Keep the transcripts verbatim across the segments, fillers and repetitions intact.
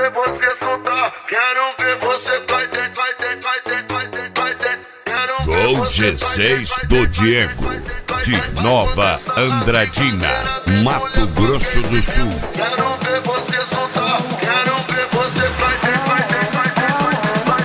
ver você soltar, quero ver você cai dentro, cai dentro, cai dentro, cai dentro, cai dentro. Com G seis do Diego, de Nova Andradina, Mato Grosso do Sul. Quero ver você soltar, quero ver você cai dentro, cai dentro, cai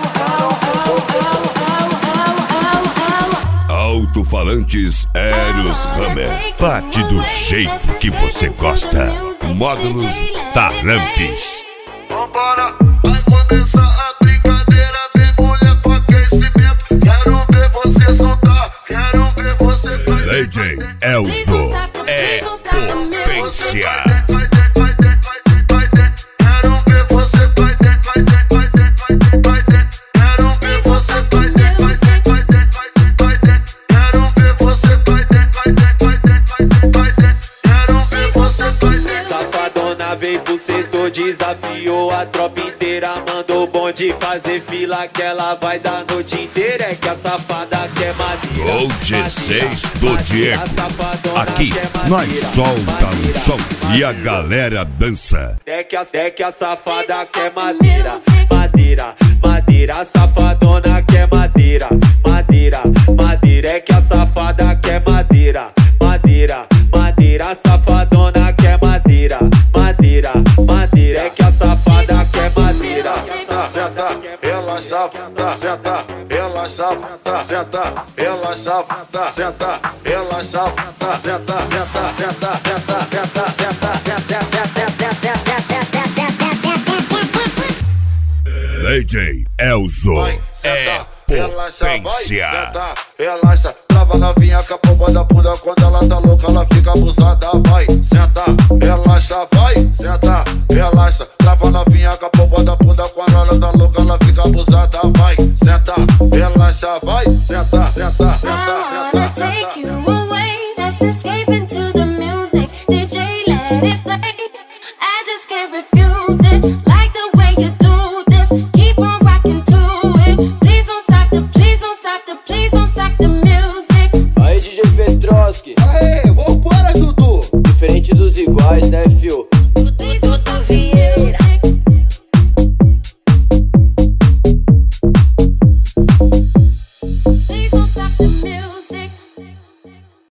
dentro. Alto-falantes Eros Hammer, bate do jeito que você gosta. Módulos Tarampes. Vambora, vai começar a brincadeira, vem mulher com aquecimento. Quero ver você soltar, quero ver você cai dentro. Lady Elzo é potência. Veio pro setor, desafiou a tropa inteira. Mandou o bonde fazer fila que ela vai dar a noite inteira. É que a safada quer madeira. Com G seis do Diego, aqui nós solta o som e a galera dança. É que a, é que a safada quer madeira, madeira, madeira. A safadona quer madeira, madeira, madeira. É que a safada quer madeira, madeira, madeira. A safadona quer madeira, madeira, madeira. É que a safada quer madeira. Senta, relaxa, senta, relaxa, senta, relaxa, senta, relaxa, senta, senta, senta, senta, senta, senta. Lady Elzo é potência. Senta, relaxa, trava novinha com a pomba da bunda. Quando ela tá louca, ela fica abusada. Vai, senta, relaxa, vai, senta, relaxa, trava novinha com a pomba da bunda. Quando ela tá louca, ela fica abusada. Vai, senta, relaxa, vai, senta, senta, senta, senta. Aê, vambora, Dudu! Diferente dos iguais, né, fio?